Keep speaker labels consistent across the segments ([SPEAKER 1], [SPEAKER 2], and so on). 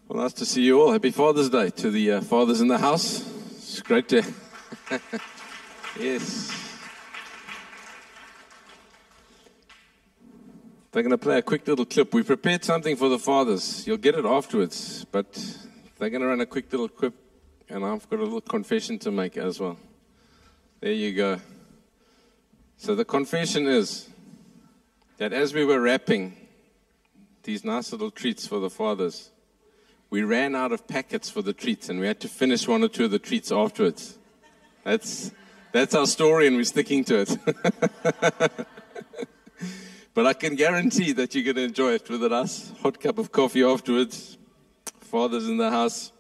[SPEAKER 1] Well, nice to see you all. Happy Father's Day to the fathers in the house. It's great to... Yes. They're going to play a quick little clip. We prepared something for the fathers. You'll get it afterwards, but they're going to run a quick little clip, and I've got a little confession to make as well. There you go. So the confession is that as we were wrapping these nice little treats for the fathers, we ran out of packets for the treats, and we had to finish one or two of the treats afterwards. That's our story, and we're sticking to it. But I can guarantee that you're going to enjoy it with a nice hot cup of coffee afterwards. Fathers in the house.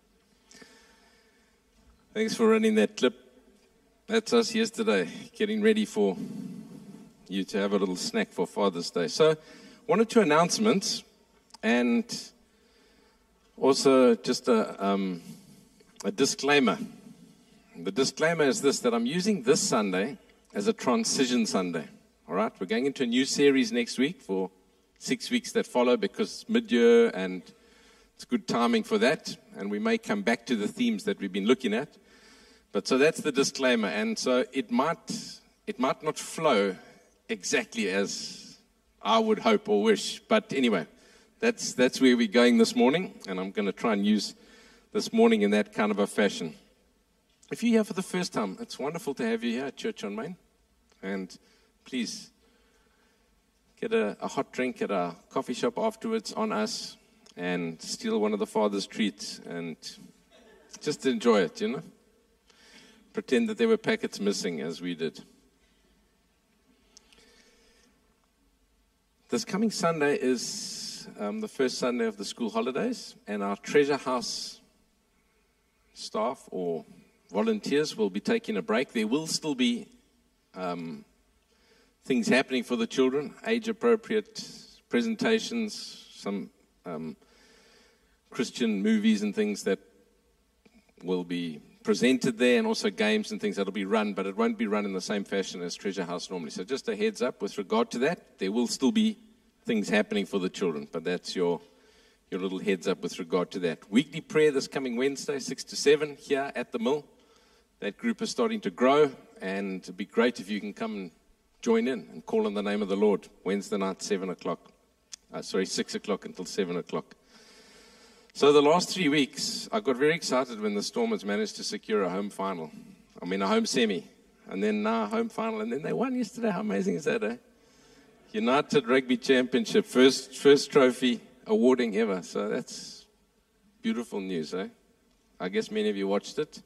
[SPEAKER 1] Thanks for running that clip. That's us yesterday, getting ready for you to have a little snack for Father's Day. So, one or two announcements, and also just a disclaimer. The disclaimer is this, that I'm using this Sunday as a transition Sunday. All right, we're going into a new series next week for 6 weeks that follow, because mid-year, and it's good timing for that. And we may come back to the themes that we've been looking at. But so that's the disclaimer. And so it might not flow exactly as I would hope or wish. But anyway, that's where we're going this morning. And I'm going to try and use this morning in that kind of a fashion. If you're here for the first time, it's wonderful to have you here at Church on Main. And please get a hot drink at a coffee shop afterwards on us, and steal one of the father's treats and just enjoy it, you know. Pretend that there were packets missing as we did. This coming Sunday is the first Sunday of the school holidays, and our Treasure House staff or volunteers will be taking a break. There will still be things happening for the children, age-appropriate presentations, some Christian movies and things that will be presented there, and also games and things that will be run, but it won't be run in the same fashion as Treasure House normally. So just a heads up with regard to that. There will still be things happening for the children, but that's your little heads up with regard to that. Weekly prayer this coming Wednesday, 6 to 7, here at the Mill. That group is starting to grow, and it'd be great if you can come and join in and call on the name of the Lord. Wednesday night, 6 o'clock until 7 o'clock. So the last 3 weeks, I got very excited when the Stormers managed to secure a home final. I mean, a home semi, and then now a home final, and then they won yesterday. How amazing is that, eh? United Rugby Championship, first trophy awarding ever. So that's beautiful news, eh? I guess many of you watched it.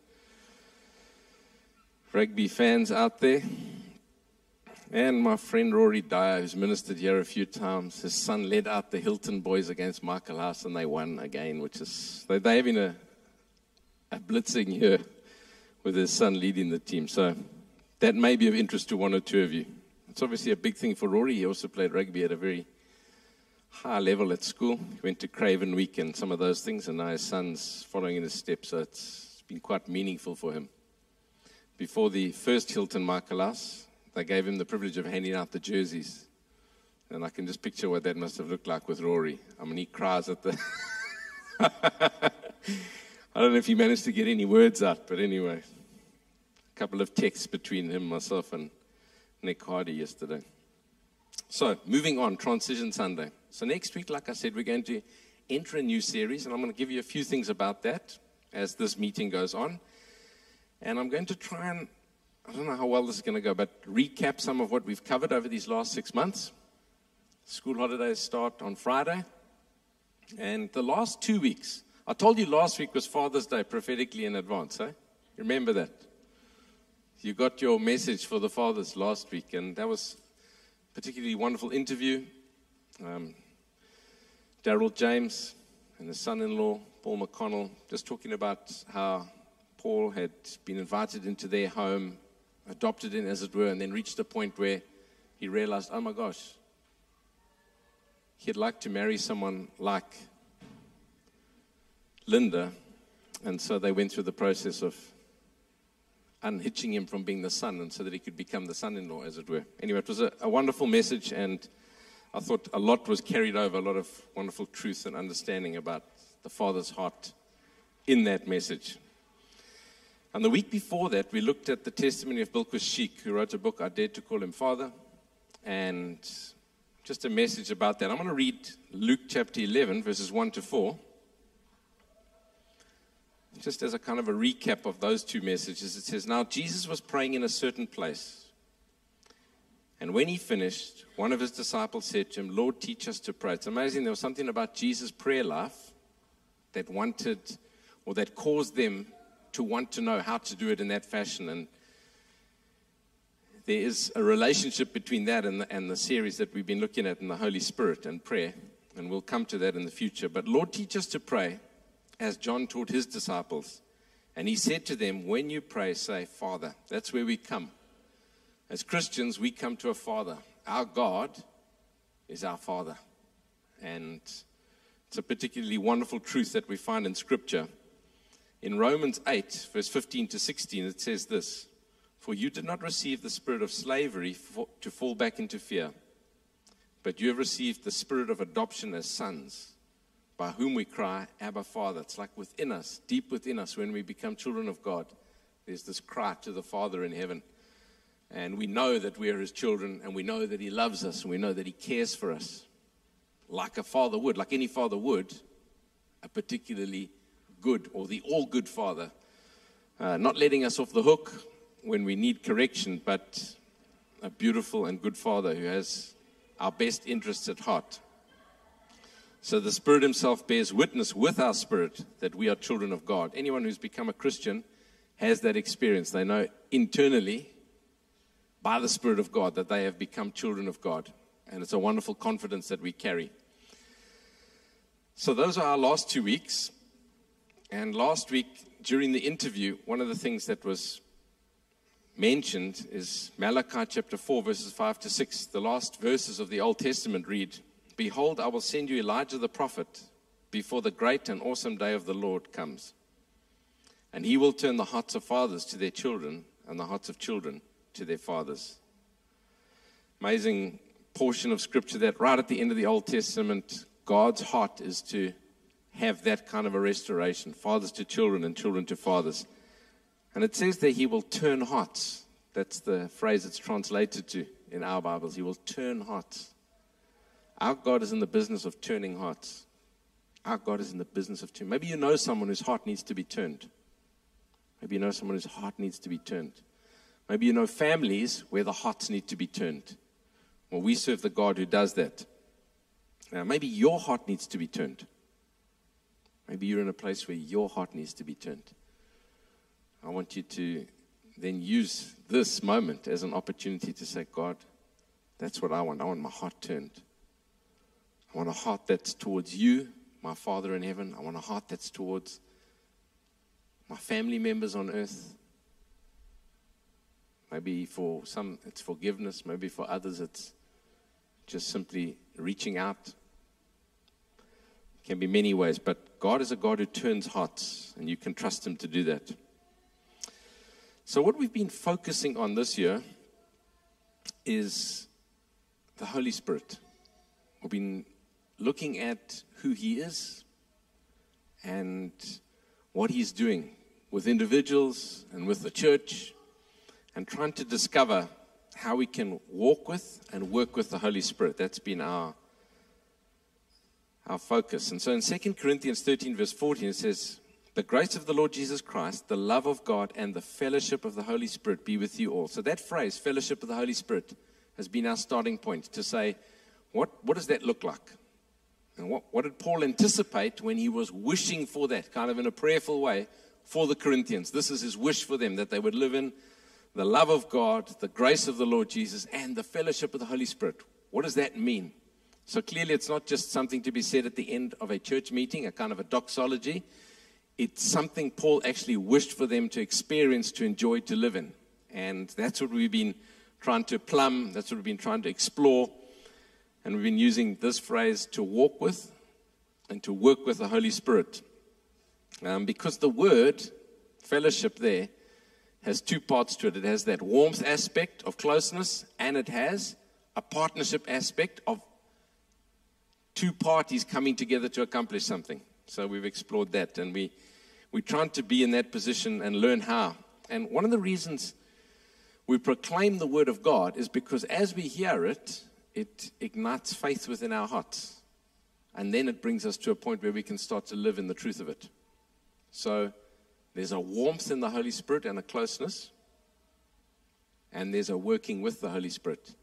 [SPEAKER 1] Rugby fans out there. And my friend Rory Dyer, who's ministered here a few times, his son led out the Hilton boys against Michael House, and they won again, which is, they're having a blitzing here with his son leading the team. So that may be of interest to one or two of you. It's obviously a big thing for Rory. He also played rugby at a very high level at school. He went to Craven Week and some of those things, and now his son's following in his steps, so it's been quite meaningful for him. Before the first Hilton Michael House, they gave him the privilege of handing out the jerseys. And I can just picture what that must have looked like with Rory. I mean, he cries at the... I don't know if he managed to get any words out, but anyway. A couple of texts between him, myself, and Nick Hardy yesterday. So, moving on, Transition Sunday. So next week, like I said, we're going to enter a new series, and I'm going to give you a few things about that as this meeting goes on. And I'm going to try and, I don't know how well this is going to go, but recap some of what we've covered over these last 6 months. School holidays start on Friday. And the last 2 weeks, I told you last week was Father's Day prophetically in advance, eh? Remember that? You got your message for the fathers last week, and that was a particularly wonderful interview. Daryl James and his son-in-law, Paul McConnell, just talking about how Paul had been invited into their home, adopted in, as it were, and then reached a point where he realized, oh my gosh, he'd like to marry someone like Linda. And so they went through the process of unhitching him from being the son, and so that he could become the son-in-law, as it were. Anyway, it was a wonderful message, and I thought a lot was carried over, a lot of wonderful truth and understanding about the Father's heart in that message. And the week before that, we looked at the testimony of Bilquis Sheik, who wrote a book, I Dared to Call Him Father, and just a message about that. I'm going to read Luke chapter 11, verses 1 to 4, just as a kind of a recap of those two messages. It says, "Now Jesus was praying in a certain place, and when he finished, one of his disciples said to him, 'Lord, teach us to pray.'" It's amazing, there was something about Jesus' prayer life that caused them to want to know how to do it in that fashion. And there is a relationship between that and the series that we've been looking at in the Holy Spirit and prayer, and we'll come to that in the future. But Lord, teach us to pray as John taught his disciples. And he said to them, "When you pray, say, Father." That's where we come. As Christians, we come to a Father. Our God is our Father. And it's a particularly wonderful truth that we find in Scripture. In Romans 8, verse 15 to 16, it says this, "For you did not receive the spirit of slavery to fall back into fear, but you have received the spirit of adoption as sons, by whom we cry, Abba, Father." It's like within us, deep within us, when we become children of God, there's this cry to the Father in heaven. And we know that we are His children, and we know that He loves us, and we know that He cares for us, like a father would, like any father would, a particularly good, or the all-good Father, not letting us off the hook when we need correction, but a beautiful and good Father who has our best interests at heart. So the Spirit Himself bears witness with our spirit that we are children of God. Anyone who's become a Christian has that experience. They know internally, by the Spirit of God, that they have become children of God. And it's a wonderful confidence that we carry. So those are our last 2 weeks. And last week, during the interview, one of the things that was mentioned is Malachi chapter 4, verses 5 to 6. The last verses of the Old Testament read, "Behold, I will send you Elijah the prophet before the great and awesome day of the Lord comes. And he will turn the hearts of fathers to their children and the hearts of children to their fathers." Amazing portion of Scripture that right at the end of the Old Testament, God's heart is to have that kind of a restoration, fathers to children and children to fathers. And it says that He will turn hearts. That's the phrase it's translated to in our Bibles. He will turn hearts. Our God is in the business of turning hearts. Our God is in the business of turning. Maybe you know someone whose heart needs to be turned. Maybe you know someone whose heart needs to be turned. Maybe you know families where the hearts need to be turned. Well, we serve the God who does that. Now, maybe your heart needs to be turned. Maybe you're in a place where your heart needs to be turned. I want you to then use this moment as an opportunity to say, God, that's what I want. I want my heart turned. I want a heart that's towards you, my Father in heaven. I want a heart that's towards my family members on earth. Maybe for some it's forgiveness. Maybe for others it's just simply reaching out. Can be many ways, but God is a God who turns hearts, and you can trust Him to do that. So what we've been focusing on this year is the Holy Spirit. We've been looking at who He is and what He's doing with individuals and with the church, and trying to discover how we can walk with and work with the Holy Spirit. That's been our focus. And so in 2 Corinthians 13, verse 14, it says, "The grace of the Lord Jesus Christ, the love of God, and the fellowship of the Holy Spirit be with you all." So that phrase, fellowship of the Holy Spirit, has been our starting point to say, what does that look like? And what did Paul anticipate when he was wishing for that, kind of in a prayerful way, for the Corinthians? This is his wish for them, that they would live in the love of God, the grace of the Lord Jesus, and the fellowship of the Holy Spirit. What does that mean? So clearly it's not just something to be said at the end of a church meeting, a kind of a doxology. It's something Paul actually wished for them to experience, to enjoy, to live in. And that's what we've been trying to plumb. That's what we've been trying to explore. And we've been using this phrase, to walk with and to work with the Holy Spirit. Because the word fellowship there has two parts to it. It has that warmth aspect of closeness, and it has a partnership aspect of two parties coming together to accomplish something. So we've explored that, and we're trying to be in that position and learn how. And one of the reasons we proclaim the Word of God is because as we hear it, it ignites faith within our hearts. And then it brings us to a point where we can start to live in the truth of it. So there's a warmth in the Holy Spirit and a closeness. And there's a working with the Holy Spirit.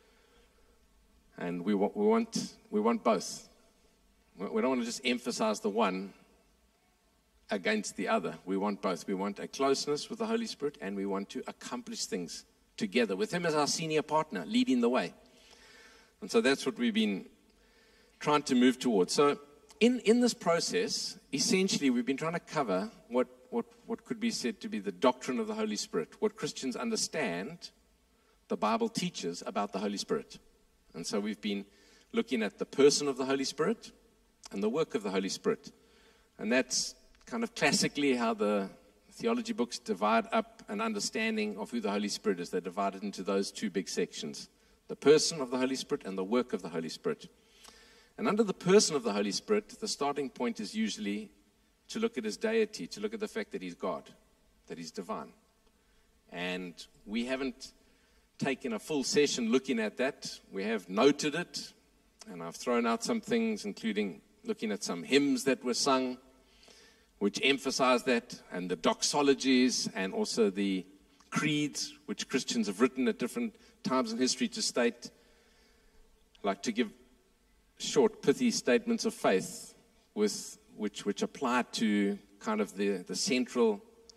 [SPEAKER 1] And we want both. We don't want to just emphasize the one against the other. We want both. We want a closeness with the Holy Spirit, and we want to accomplish things together with Him as our senior partner, leading the way. And so that's what we've been trying to move towards. So in this process, essentially, we've been trying to cover what could be said to be the doctrine of the Holy Spirit, what Christians understand the Bible teaches about the Holy Spirit. And so we've been looking at the person of the Holy Spirit and the work of the Holy Spirit. And that's kind of classically how the theology books divide up an understanding of who the Holy Spirit is. They're divided into those two big sections: the person of the Holy Spirit and the work of the Holy Spirit. And under the person of the Holy Spirit, the starting point is usually to look at His deity, to look at the fact that He's God, that He's divine. And we haven't taken a full session looking at that. We have noted it, and I've thrown out some things, including looking at some hymns that were sung, which emphasize that, and the doxologies, and also the creeds, which Christians have written at different times in history to state, like to give short, pithy statements of faith, with which apply to kind of the central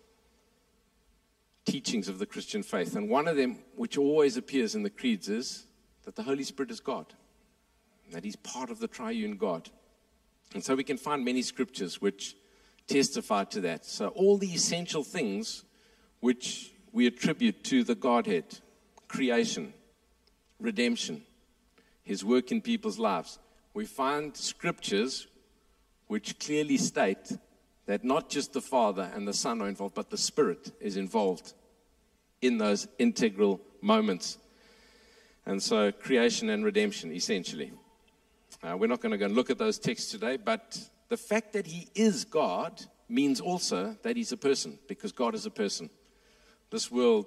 [SPEAKER 1] teachings of the Christian faith. And one of them, which always appears in the creeds, is that the Holy Spirit is God, that He's part of the triune God. And so we can find many scriptures which testify to that. So all the essential things which we attribute to the Godhead: creation, redemption, His work in people's lives. We find scriptures which clearly state that not just the Father and the Son are involved, but the Spirit is involved in those integral moments. And so creation and redemption, essentially. We're not going to go and look at those texts today, but the fact that He is God means also that He's a person, because God is a person. This world,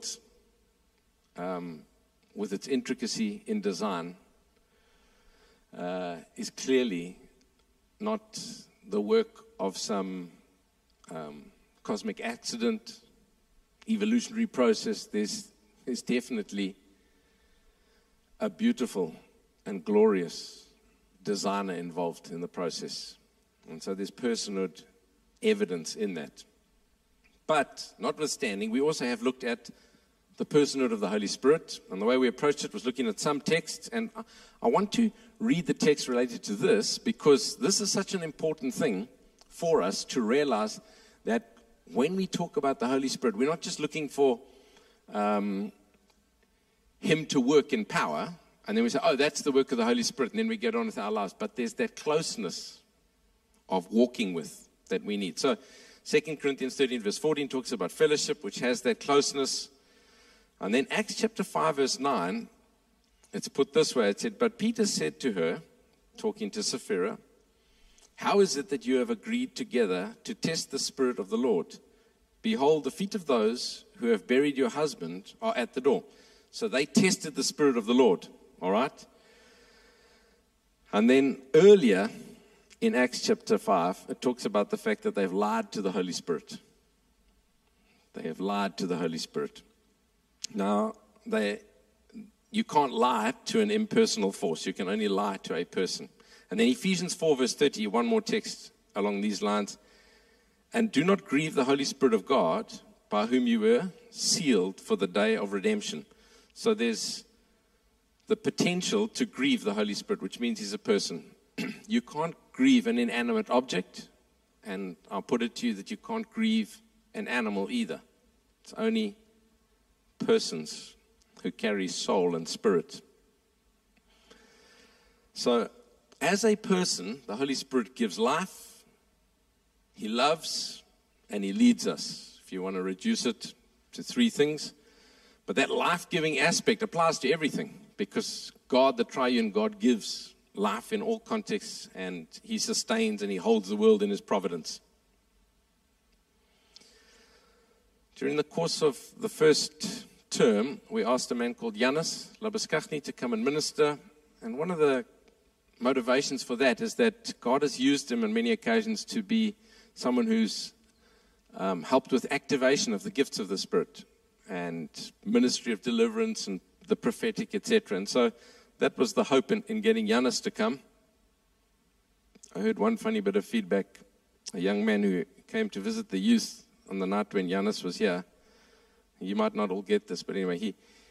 [SPEAKER 1] with its intricacy in design, is clearly not the work of some cosmic accident, evolutionary process. There's definitely a beautiful and glorious designer involved in the process. And so there's personhood evidence in that. But notwithstanding, we also have looked at the personhood of the Holy Spirit. And the way we approached it was looking at some texts. And I want to read the text related to this, because this is such an important thing for us to realize that when we talk about the Holy Spirit, we're not just looking for Him to work in power, and then we say, oh, that's the work of the Holy Spirit, and then we get on with our lives. But there's that closeness of walking with that we need. So 2 Corinthians 13 verse 14 talks about fellowship, which has that closeness. And then Acts chapter 5 verse 9, it's put this way. It said, but Peter said to her, talking to Sapphira, how is it that you have agreed together to test the Spirit of the Lord? Behold, the feet of those who have buried your husband are at the door. So they tested the Spirit of the Lord, all right? And then earlier in Acts chapter 5, it talks about the fact that they've lied to the Holy Spirit. They have lied to the Holy Spirit. Now, you can't lie to an impersonal force. You can only lie to a person. And then Ephesians 4 verse 30, one more text along these lines. And do not grieve the Holy Spirit of God, by whom you were sealed for the day of redemption. So there's the potential to grieve the Holy Spirit, which means He's a person. You can't grieve an inanimate object, and I'll put it to you that you can't grieve an animal either. It's only persons who carry soul and spirit. So, as a person, the Holy Spirit gives life, He loves, and He leads us. If you want to reduce it to three things. But that life-giving aspect applies to everything, because God, the triune God, gives life in all contexts, and he sustains and he holds the world in his providence. During the course of the first term, we asked a man called Janus Labuskaghni to come and minister, and one of the motivations for that is that God has used him on many occasions to be someone who's helped with activation of the gifts of the Spirit and ministry of deliverance and the prophetic, etc. And so that was the hope in getting Janus to come. I heard one funny bit of feedback. A young man who came to visit the youth on the night when Janus was here. You might not all get this, but anyway,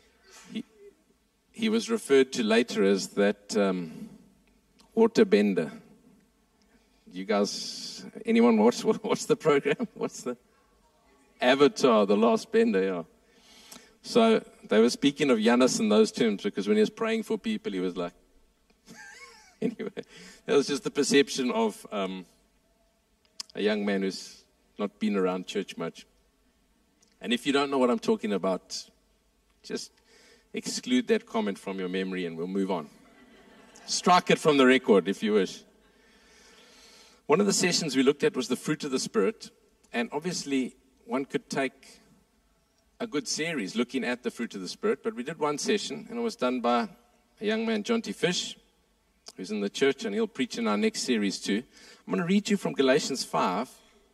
[SPEAKER 1] he was referred to later as that waterbender. You guys, anyone watch the program? What's the Avatar, the Last Bender? Yeah. So they were speaking of Janus in those terms because when he was praying for people, he was like, anyway, that was just the perception of a young man who's not been around church much. And if you don't know what I'm talking about, just exclude that comment from your memory and we'll move on. Strike it from the record if you wish. One of the sessions we looked at was the fruit of the Spirit. And obviously, one could take a good series looking at the fruit of the Spirit. But we did one session, and it was done by a young man, John T. Fish, who's in the church, and he'll preach in our next series too. I'm going to read you from Galatians 5.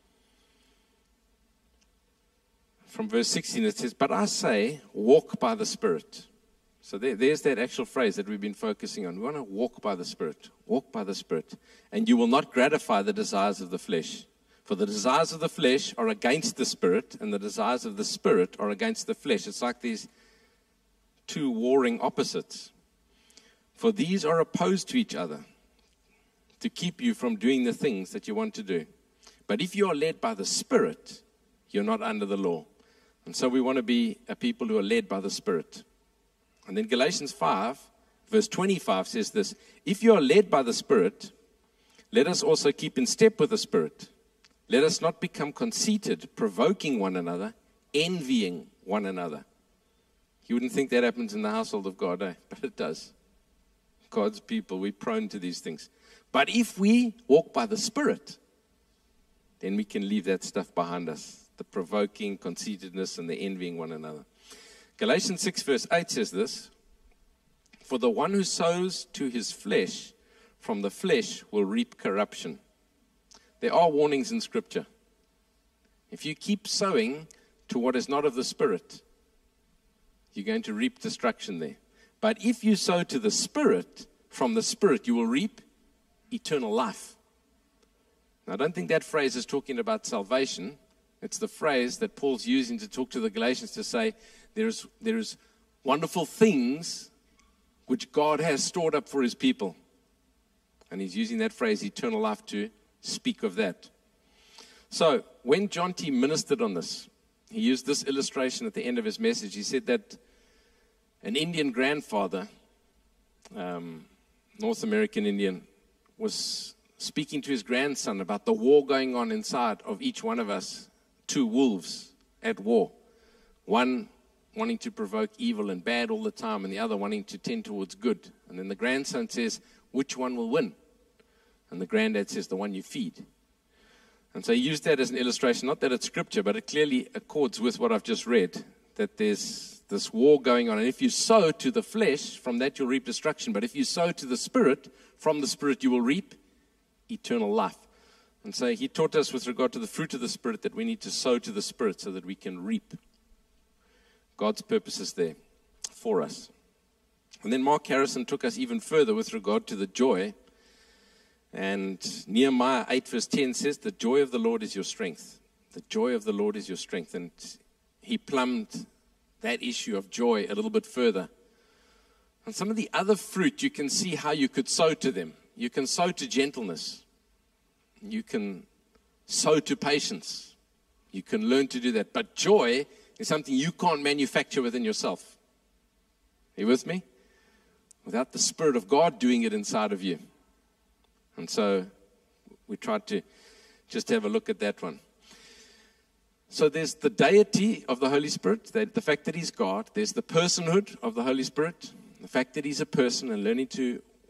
[SPEAKER 1] From verse 16, it says, "But I say, walk by the Spirit." So there's that actual phrase that we've been focusing on. We want to walk by the Spirit. Walk by the Spirit. "And you will not gratify the desires of the flesh. For the desires of the flesh are against the Spirit, and the desires of the Spirit are against the flesh." It's like these two warring opposites. "For these are opposed to each other, to keep you from doing the things that you want to do. But if you are led by the Spirit, you're not under the law." And so we want to be a people who are led by the Spirit. And then Galatians 5, verse 25 says this, "If you are led by the Spirit, let us also keep in step with the Spirit. Let us not become conceited, provoking one another, envying one another." You wouldn't think that happens in the household of God, eh? But it does. God's people, we're prone to these things. But if we walk by the Spirit, then we can leave that stuff behind us. The provoking, conceitedness, and the envying one another. Galatians 6 verse 8 says this, "For the one who sows to his flesh, from the flesh will reap corruption." There are warnings in Scripture. If you keep sowing to what is not of the Spirit, you're going to reap destruction there. But if you sow to the Spirit, from the Spirit you will reap eternal life. Now, I don't think that phrase is talking about salvation. It's the phrase that Paul's using to talk to the Galatians to say there's wonderful things which God has stored up for his people. And he's using that phrase, eternal life, to speak of that. So when John T. ministered on this, he used this illustration at the end of his message. He said that an Indian grandfather, North American Indian, was speaking to his grandson about the war going on inside of each one of us. Two wolves at war. One wanting to provoke evil and bad all the time, and the other wanting to tend towards good. And then the grandson says, which one will win? And the granddad says, the one you feed. And so he used that as an illustration, not that it's scripture, but it clearly accords with what I've just read, that there's this war going on. And if you sow to the flesh, from that you'll reap destruction. But if you sow to the Spirit, from the Spirit you will reap eternal life. And so he taught us with regard to the fruit of the Spirit that we need to sow to the Spirit so that we can reap God's purposes there for us. And then Mark Harrison took us even further with regard to the joy. And Nehemiah 8 verse 10 says, "The joy of the Lord is your strength." The joy of the Lord is your strength. And he plumbed that issue of joy a little bit further. And some of the other fruit, you can see how you could sow to them. You can sow to gentleness. You can sow to patience. You can learn to do that. But joy is something you can't manufacture within yourself. Are you with me? Without the Spirit of God doing it inside of you. And so we tried to just have a look at that one. So there's the deity of the Holy Spirit, the fact that he's God. There's the personhood of the Holy Spirit, the fact that he's a person, and learning to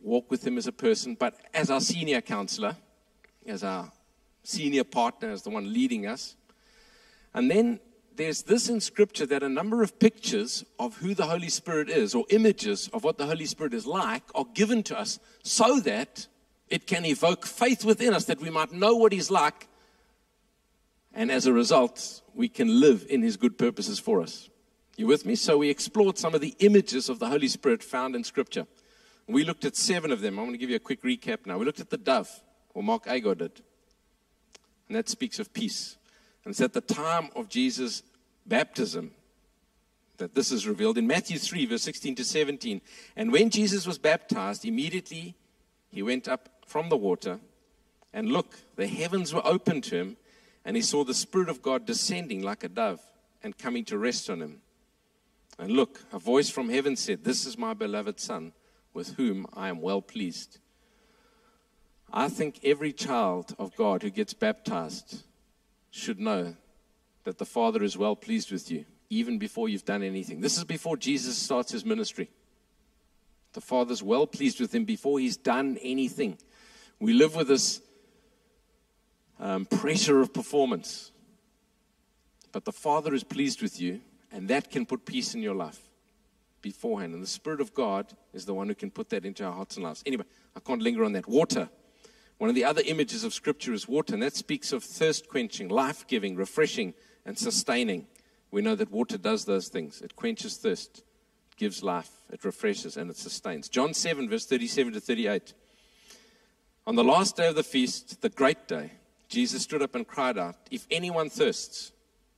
[SPEAKER 1] walk with him as a person, but as our senior counselor, as our senior partner, as the one leading us. And then there's this in Scripture that a number of pictures of who the Holy Spirit is, or images of what the Holy Spirit is like, are given to us so that it can evoke faith within us, that we might know what he's like, and as a result, we can live in his good purposes for us. You with me? So we explored some of the images of the Holy Spirit found in Scripture. We looked at 7 of them. I'm going to give you a quick recap now. We looked at the dove, or Mark Agar did. And that speaks of peace. And it's at the time of Jesus' baptism that this is revealed. In Matthew 3, verse 16 to 17. And when Jesus was baptized, immediately he went up from the water. And look, the heavens were opened to him. And he saw the Spirit of God descending like a dove and coming to rest on him. And look, a voice from heaven said, "This is my beloved Son, with whom I am well pleased." I think every child of God who gets baptized should know that the Father is well pleased with you, even before you've done anything. This is before Jesus starts his ministry. The Father's well pleased with him before he's done anything. We live with this pressure of performance. But the Father is pleased with you, and that can put peace in your life beforehand. And the Spirit of God is the one who can put that into our hearts and lives. Anyway, I can't linger on that. Water. One of the other images of Scripture is water, and that speaks of thirst quenching, life-giving, refreshing, and sustaining. We know that water does those things. It quenches thirst, it gives life, it refreshes, and it sustains. John 7, verse 37 to 38. On the last day of the feast, the great day, Jesus stood up and cried out, "If anyone thirsts,"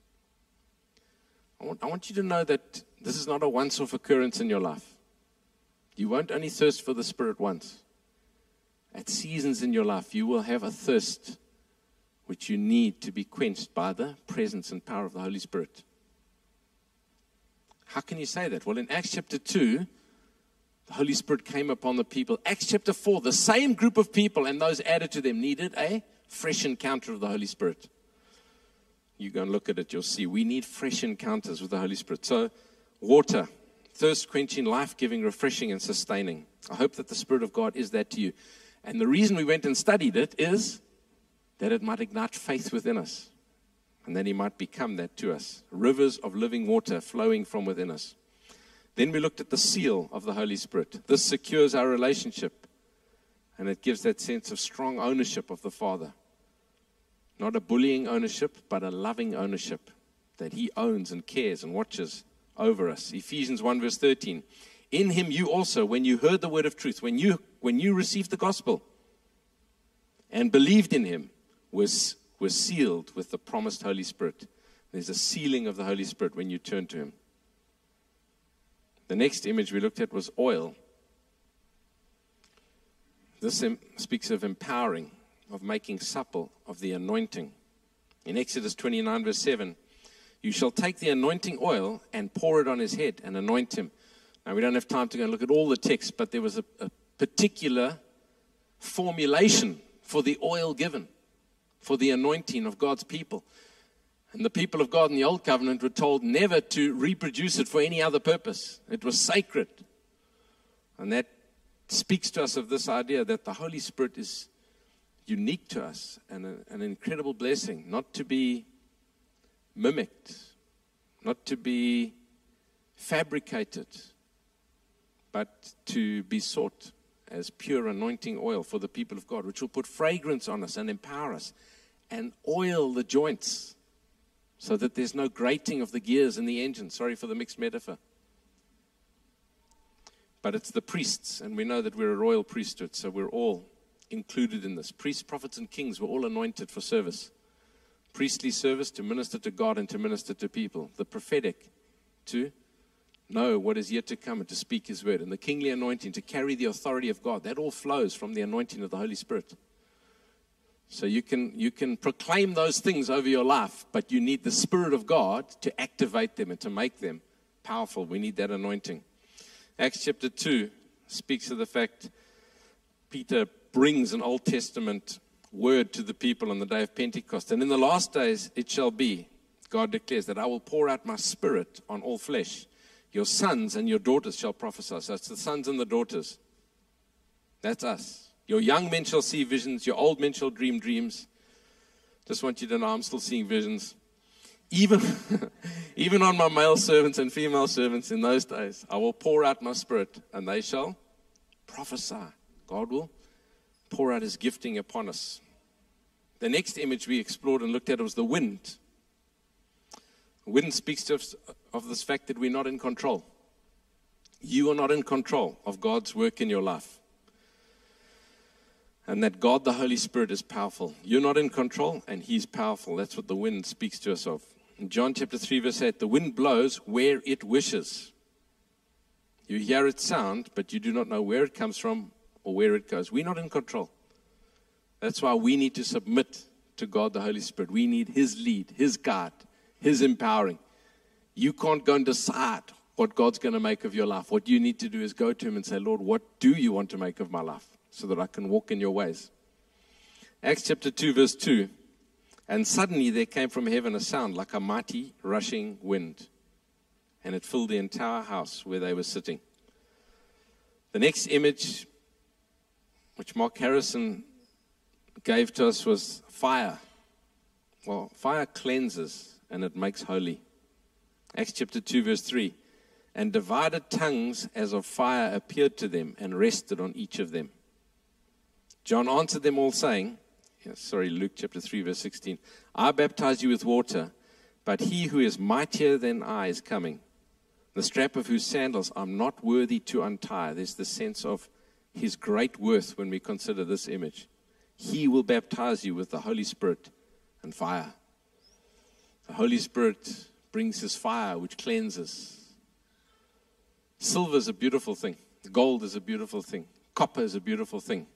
[SPEAKER 1] I want you to know that this is not a once-off occurrence in your life. You won't only thirst for the Spirit once. At seasons in your life, you will have a thirst which you need to be quenched by the presence and power of the Holy Spirit. How can you say that? Well, in Acts chapter 2, the Holy Spirit came upon the people. Acts chapter 4, the same group of people and those added to them needed a fresh encounter of the Holy Spirit. You go and look at it, you'll see we need fresh encounters with the Holy Spirit. So, water, thirst quenching, life-giving, refreshing, and sustaining. I hope that the Spirit of God is that to you. And the reason we went and studied it is that it might ignite faith within us, and that he might become that to us. Rivers of living water flowing from within us. Then we looked at the seal of the Holy Spirit. This secures our relationship, and it gives that sense of strong ownership of the Father. Not a bullying ownership, but a loving ownership, that he owns and cares and watches over us. Ephesians 1 verse 13. In him you also, when you heard the word of truth, when you received the gospel and believed in him, was sealed with the promised Holy Spirit. There's a sealing of the Holy Spirit when you turn to him. The next image we looked at was oil. This speaks of empowering, of making supple, of the anointing. In Exodus 29 verse 7, you shall take the anointing oil and pour it on his head and anoint him. Now, we don't have time to go and look at all the text, but there was a particular formulation for the oil given, for the anointing of God's people. And the people of God in the Old Covenant were told never to reproduce it for any other purpose. It was sacred. And that speaks to us of this idea that the Holy Spirit is unique to us and an incredible blessing, not to be mimicked, not to be fabricated, but to be sought as pure anointing oil for the people of God, which will put fragrance on us and empower us and oil the joints so that there's no grating of the gears in the engine. Sorry for the mixed metaphor. But it's the priests, and we know that we're a royal priesthood, so we're all included in this. Priests, prophets, and kings were all anointed for service. Priestly service to minister to God and to minister to people. The prophetic to know what is yet to come and to speak his word. And the kingly anointing to carry the authority of God. That all flows from the anointing of the Holy Spirit. So you can proclaim those things over your life, but you need the Spirit of God to activate them and to make them powerful. We need that anointing. Acts chapter 2 speaks of the fact Peter brings an Old Testament word to the people on the day of Pentecost. And in the last days it shall be, God declares, that I will pour out my Spirit on all flesh. Your sons and your daughters shall prophesy. So it's the sons and the daughters That's us. Your young men shall see visions. Your old men shall dream dreams. Just want you to know I'm still seeing visions. Even on my male servants and female servants in those days, I will pour out my spirit, and they shall prophesy. God will pour out his gifting upon us. The next image we explored and looked at was the wind. Wind speaks to us of this fact that we're not in control. You are not in control of God's work in your life. And that God, the Holy Spirit, is powerful. You're not in control, and he's powerful. That's what the wind speaks to us of. In John chapter 3, verse 8, the wind blows where it wishes. You hear its sound, but you do not know where it comes from or where it goes. We're not in control. That's why we need to submit to God, the Holy Spirit. We need his lead, his guide, his empowering. You can't go and decide what God's going to make of your life. What you need to do is go to him and say, Lord, what do you want to make of my life so that I can walk in your ways? Acts chapter 2, verse 2. And suddenly there came from heaven a sound like a mighty rushing wind, and it filled the entire house where they were sitting. The next image, which Mark Harrison gave to us, was fire. Well, fire cleanses and it makes holy. Acts chapter 2, verse 3. And divided tongues as of fire appeared to them and rested on each of them. John answered them all, saying, Luke chapter 3, verse 16. I baptize you with water, but he who is mightier than I is coming, the strap of whose sandals I'm not worthy to untie. There's the sense of his great worth when we consider this image. He will baptize you with the Holy Spirit and fire. The Holy Spirit brings his fire, which cleanses. Silver is a beautiful thing. Gold is a beautiful thing. Copper is a beautiful thing.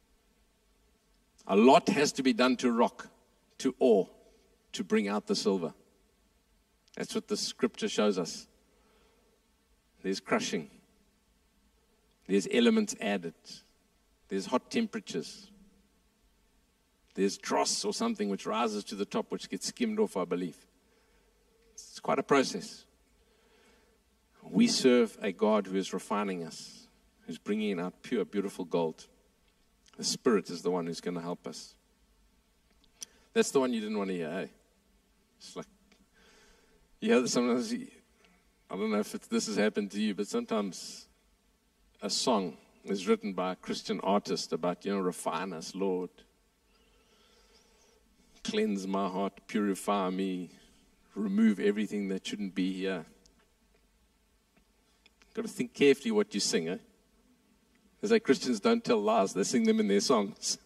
[SPEAKER 1] A lot has to be done to rock, to ore, to bring out the silver. That's what the scripture shows us. There's crushing. There's elements added. There's hot temperatures. There's dross or something which rises to the top, which gets skimmed off, I believe. It's quite a process. We serve a God who is refining us, who's bringing out pure, beautiful gold. The Spirit is the one who's going to help us. That's the one you didn't want to hear, hey? It's like, you hear sometimes, I don't know if this has happened to you, but sometimes a song is written by a Christian artist about, refine us, Lord. Cleanse my heart, purify me, remove everything that shouldn't be here. Got to think carefully what you sing, eh? They say Christians don't tell lies, they sing them in their songs.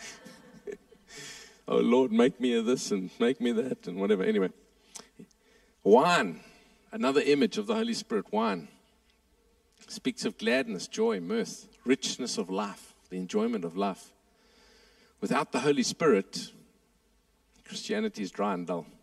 [SPEAKER 1] Oh Lord, make me this and make me that and whatever. Anyway, wine, another image of the Holy Spirit. Wine speaks of gladness, joy, mirth, richness of life, the enjoyment of life. Without the Holy Spirit, Christianity is dry and dull.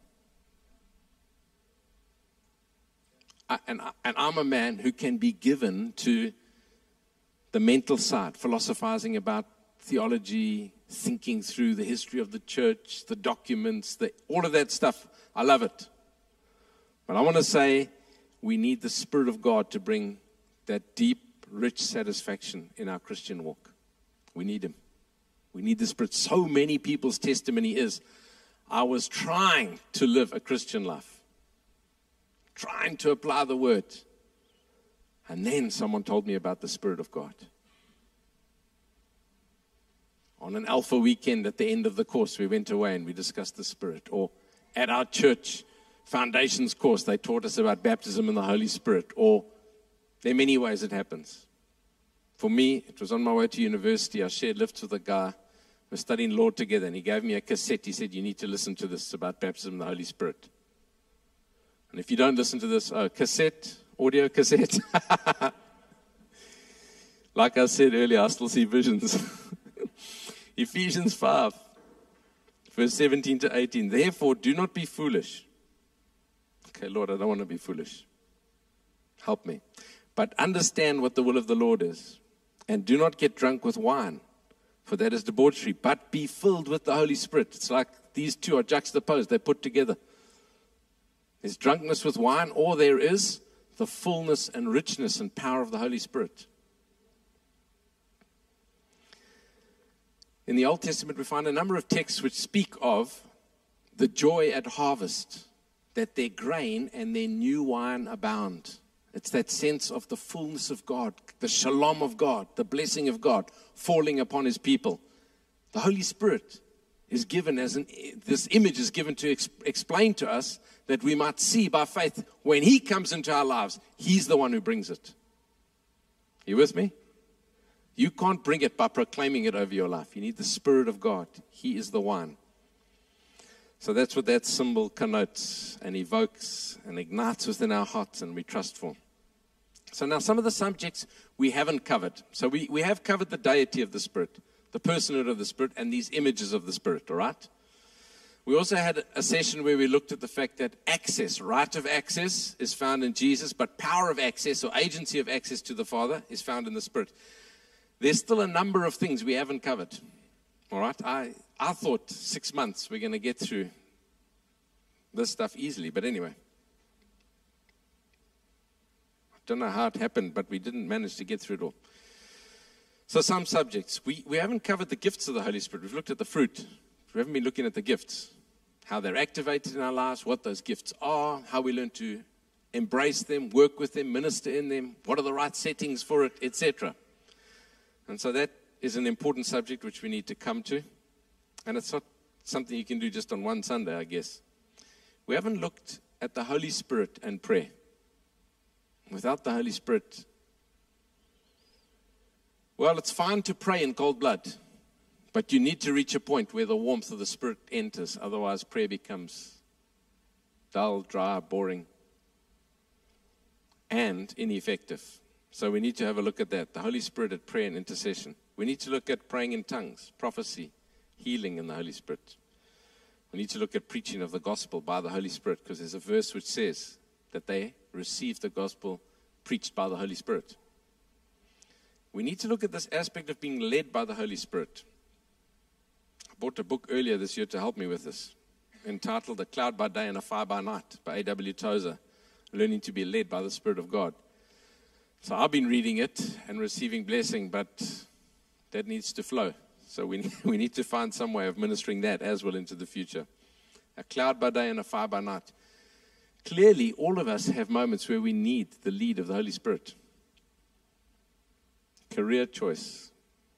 [SPEAKER 1] And I'm a man who can be given to the mental side, philosophizing about theology, thinking through the history of the church, the documents, all of that stuff. I love it. But I want to say we need the Spirit of God to bring that deep, rich satisfaction in our Christian walk. We need Him. We need the Spirit. So many people's testimony is, I was trying to live a Christian life, trying to apply the Word. And then someone told me about the Spirit of God. On an Alpha weekend at the end of the course, we went away and we discussed the Spirit. Or at our church foundations course, they taught us about baptism in the Holy Spirit. Or there are many ways it happens. For me, it was on my way to university. I shared lifts with a guy. We're studying law together, and he gave me a cassette. He said, you need to listen to this about baptism in the Holy Spirit. And if you don't listen to this, cassette, audio cassette. Like I said earlier, I still see visions. Ephesians 5, verse 17 to 18. Therefore, do not be foolish. Okay, Lord, I don't want to be foolish. Help me. But understand what the will of the Lord is. And do not get drunk with wine, for that is debauchery. But be filled with the Holy Spirit. It's like these two are juxtaposed. They're put together. There's drunkenness with wine, or there is the fullness and richness and power of the Holy Spirit. In the Old Testament, we find a number of texts which speak of the joy at harvest, that their grain and their new wine abound. It's that sense of the fullness of God, the shalom of God, the blessing of God falling upon his people. The Holy Spirit is given this image is given to explain to us that we might see by faith when he comes into our lives, he's the one who brings it. You with me? You can't bring it by proclaiming it over your life. You need the Spirit of God. He is the one. So that's what that symbol connotes and evokes and ignites within our hearts, and we trust for. So now some of the subjects we haven't covered. So we have covered the deity of the Spirit, the personhood of the Spirit, and these images of the Spirit, all right? We also had a session where we looked at the fact that access, right of access, is found in Jesus, but power of access or agency of access to the Father is found in the Spirit. There's still a number of things we haven't covered, all right? I thought 6 months we're going to get through this stuff easily, but anyway. I don't know how it happened, but we didn't manage to get through it all. So some subjects. We haven't covered the gifts of the Holy Spirit. We've looked at the fruit. We haven't been looking at the gifts, how they're activated in our lives, what those gifts are, how we learn to embrace them, work with them, minister in them, what are the right settings for it, etc. And so that is an important subject which we need to come to. And it's not something you can do just on one Sunday, I guess. We haven't looked at the Holy Spirit and prayer. Without the Holy Spirit, well, it's fine to pray in cold blood, but you need to reach a point where the warmth of the Spirit enters. Otherwise, prayer becomes dull, dry, boring, and ineffective. So we need to have a look at that. The Holy Spirit at prayer and intercession. We need to look at praying in tongues, prophecy, healing in the Holy Spirit. We need to look at preaching of the gospel by the Holy Spirit, because there's a verse which says that they received the gospel preached by the Holy Spirit. We need to look at this aspect of being led by the Holy Spirit. I bought a book earlier this year to help me with this, entitled A Cloud by Day and a Fire by Night by A.W. Tozer, Learning to be Led by the Spirit of God. So I've been reading it and receiving blessing, but that needs to flow. So we need to find some way of ministering that as well into the future. A cloud by day and a fire by night. Clearly, all of us have moments where we need the lead of the Holy Spirit. Career choice.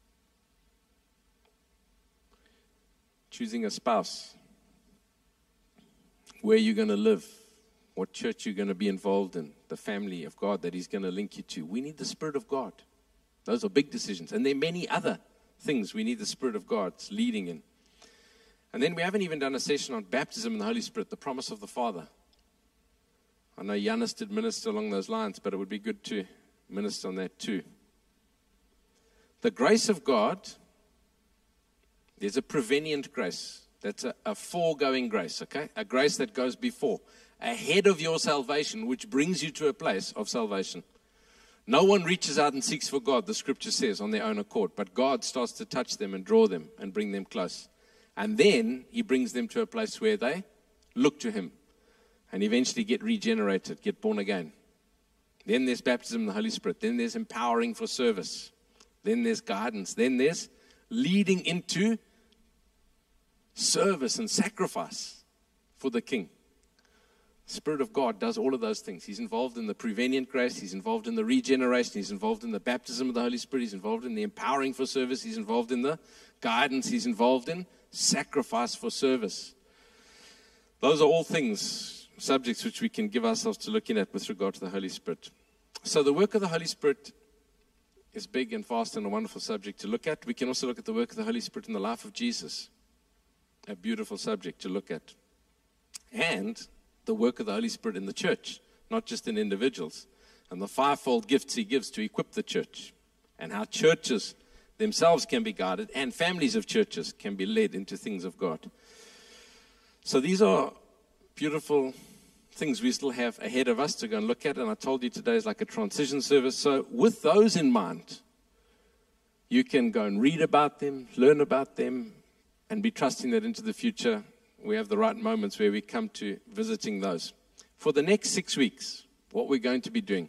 [SPEAKER 1] Choosing a spouse. Where you're going to live. What church you're going to be involved in. The family of God that he's going to link you to. We need the Spirit of God. Those are big decisions. And there are many other things we need the Spirit of God leading in. And then we haven't even done a session on baptism in the Holy Spirit, the promise of the Father. I know Giannis did minister along those lines, but it would be good to minister on that too. The grace of God, there's a prevenient grace. That's a foregoing grace, okay? A grace that goes before, ahead of your salvation, which brings you to a place of salvation. No one reaches out and seeks for God, the scripture says, on their own accord. But God starts to touch them and draw them and bring them close. And then he brings them to a place where they look to him and eventually get regenerated, get born again. Then there's baptism in the Holy Spirit. Then there's empowering for service. Then there's guidance. Then there's leading into service and sacrifice for the King. The Spirit of God does all of those things. He's involved in the prevenient grace. He's involved in the regeneration. He's involved in the baptism of the Holy Spirit. He's involved in the empowering for service. He's involved in the guidance. He's involved in sacrifice for service. Those are all things, subjects which we can give ourselves to looking at with regard to the Holy Spirit. So the work of the Holy Spirit is big and vast and a wonderful subject to look at. We can also look at the work of the Holy Spirit in the life of Jesus. A beautiful subject to look at. And the work of the Holy Spirit in the church, not just in individuals. And the fivefold gifts he gives to equip the church. And how churches themselves can be guided and families of churches can be led into things of God. So these are beautiful things we still have ahead of us to go and look at. And I told you today is like a transition service. So with those in mind, you can go and read about them, learn about them, and be trusting that into the future we have the right moments where we come to visiting those. For the next 6 weeks, what we're going to be doing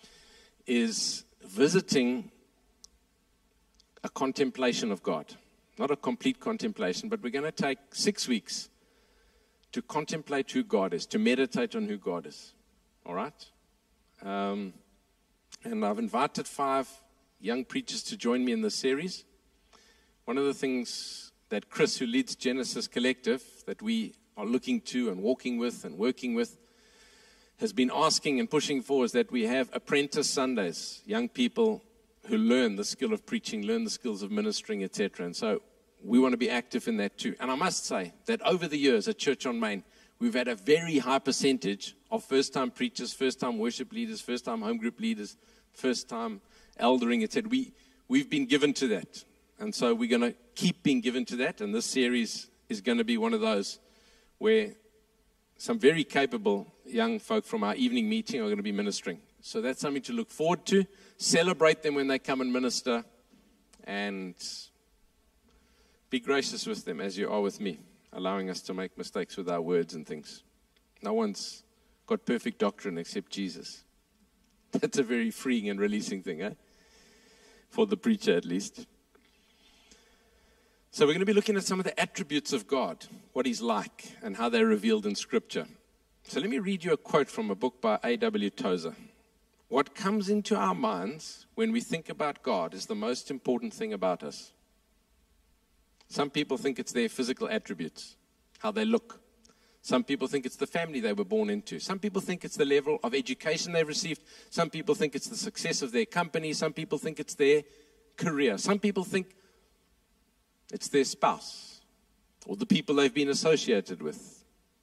[SPEAKER 1] is visiting a contemplation of God. not a complete contemplation, but we're going to take 6 weeks to contemplate who God is, to meditate on who God is. All right? And I've invited 5 young preachers to join me in this series. One of the things that Chris, who leads Genesis Collective, that we are looking to and walking with and working with, has been asking and pushing for is that we have apprentice Sundays, young people who learn the skill of preaching, learn the skills of ministering, etc. And so we want to be active in that too. And I must say that over the years at Church on Main, we've had a very high percentage of first-time preachers, first-time worship leaders, first-time home group leaders, first-time eldering, etc. We've been given to that. And so we're going to keep being given to that. And this series is going to be one of those where some very capable young folk from our evening meeting are going to be ministering. So that's something to look forward to. Celebrate them when they come and minister. And be gracious with them as you are with me, allowing us to make mistakes with our words and things. No one's got perfect doctrine except Jesus. That's a very freeing and releasing thing, eh? For the preacher at least. So we're going to be looking at some of the attributes of God, what He's like, and how they're revealed in Scripture. So let me read you a quote from a book by A.W. Tozer. What comes into our minds when we think about God is the most important thing about us. Some people think it's their physical attributes, how they look. Some people think it's the family they were born into. Some people think it's the level of education they've received. Some people think it's the success of their company. Some people think it's their career. Some people think it's their spouse or the people they've been associated with.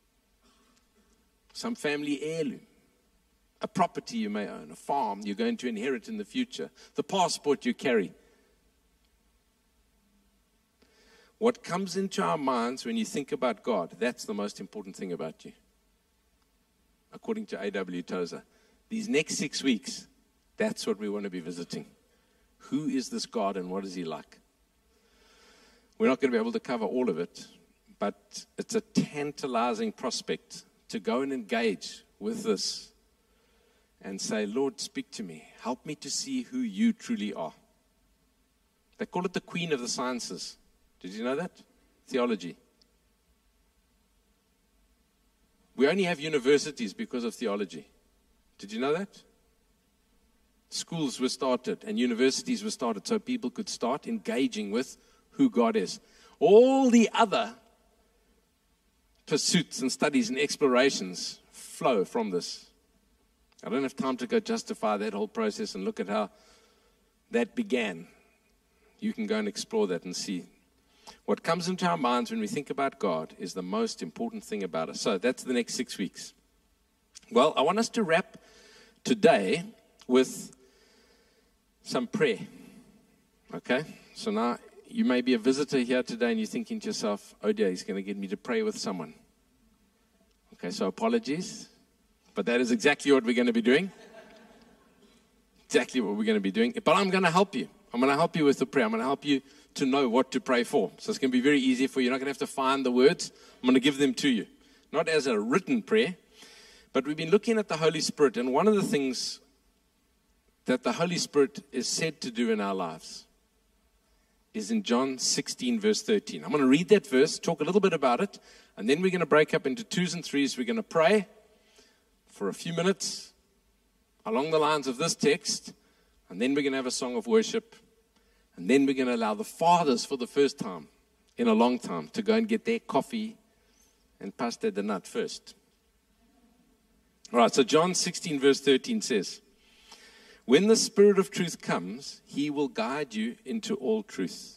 [SPEAKER 1] Some family heirloom, a property you may own, a farm you're going to inherit in the future, the passport you carry. What comes into our minds when you think about God, that's the most important thing about you. According to A.W. Tozer. These next 6 weeks, that's what we want to be visiting. Who is this God and what is He like? We're not going to be able to cover all of it, but it's a tantalizing prospect to go and engage with this and say, Lord, speak to me. Help me to see who you truly are. They call it the queen of the sciences. Did you know that? Theology. We only have universities because of theology. Did you know that? Schools were started and universities were started so people could start engaging with who God is. All the other pursuits and studies and explorations flow from this. I don't have time to go justify that whole process and look at how that began. You can go and explore that and see. What comes into our minds when we think about God is the most important thing about us. So that's the next 6 weeks. Well, I want us to wrap today with some prayer. Okay? So now you may be a visitor here today and you're thinking to yourself, oh dear, he's going to get me to pray with someone. Okay, so apologies. But that is exactly what we're going to be doing. Exactly what we're going to be doing. But I'm going to help you. I'm going to help you with the prayer. I'm going to help you to know what to pray for. So it's going to be very easy for you. You're not going to have to find the words. I'm going to give them to you. Not as a written prayer, but we've been looking at the Holy Spirit. And one of the things that the Holy Spirit is said to do in our lives is in John 16, verse 13. I'm going to read that verse, talk a little bit about it, and then we're going to break up into 2s and 3s. We're going to pray for a few minutes along the lines of this text, and then we're going to have a song of worship, and then we're going to allow the fathers for the first time in a long time to go and get their coffee and pasta de nut first. All right, so John 16, verse 13 says, when the Spirit of truth comes, He will guide you into all truth.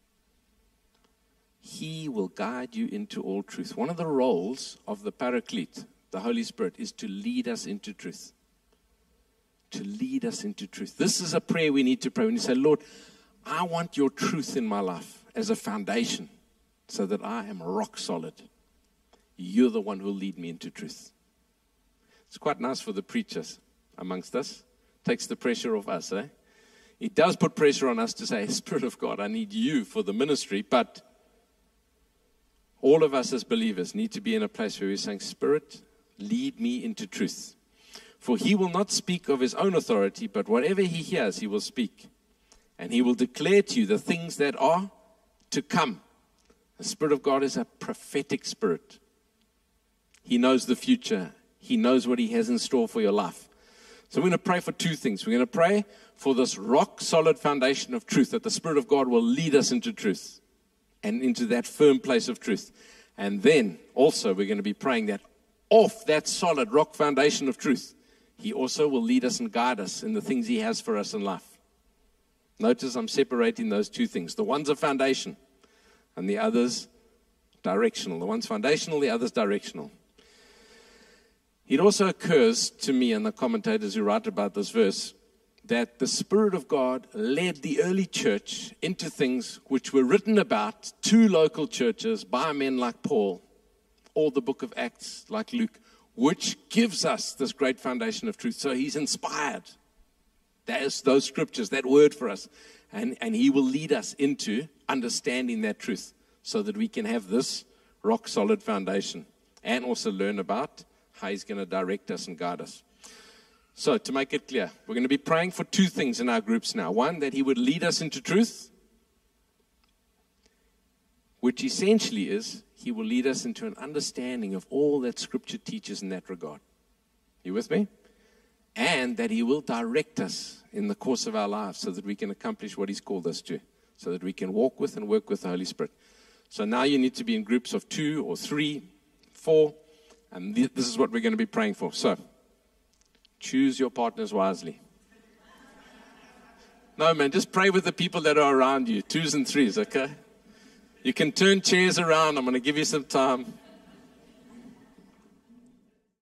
[SPEAKER 1] He will guide you into all truth. One of the roles of the Paraclete, the Holy Spirit, is to lead us into truth. To lead us into truth. This is a prayer we need to pray. When you say, Lord, I want your truth in my life as a foundation so that I am rock solid. You're the one who will lead me into truth. It's quite nice for the preachers amongst us. Takes the pressure off us, eh? It does put pressure on us to say, Spirit of God, I need you for the ministry, but all of us as believers need to be in a place where we're saying, Spirit, lead me into truth. For He will not speak of His own authority, but whatever He hears, He will speak. And He will declare to you the things that are to come. The Spirit of God is a prophetic spirit. He knows the future. He knows what He has in store for your life. So we're going to pray for two things. We're going to pray for this rock-solid foundation of truth, that the Spirit of God will lead us into truth and into that firm place of truth. And then also we're going to be praying that off that solid rock foundation of truth, He also will lead us and guide us in the things He has for us in life. Notice I'm separating those two things. The one's a foundation and the other's directional. The one's foundational, the other's directional. It also occurs to me and the commentators who write about this verse that the Spirit of God led the early church into things which were written about to local churches by men like Paul, or the book of Acts like Luke, which gives us this great foundation of truth. So He's inspired those scriptures, that word for us, and He will lead us into understanding that truth so that we can have this rock-solid foundation and also learn about how He's going to direct us and guide us. So, to make it clear, we're going to be praying for two things in our groups now. One, that He would lead us into truth, which essentially is He will lead us into an understanding of all that Scripture teaches in that regard. You with me? And that He will direct us in the course of our lives so that we can accomplish what He's called us to, so that we can walk with and work with the Holy Spirit. So now you need to be in groups of 2 or 3, 4, and this is what we're going to be praying for. So, choose your partners wisely. No, man, just pray with the people that are around you, 2s and 3s, okay? You can turn chairs around. I'm going to give you some time.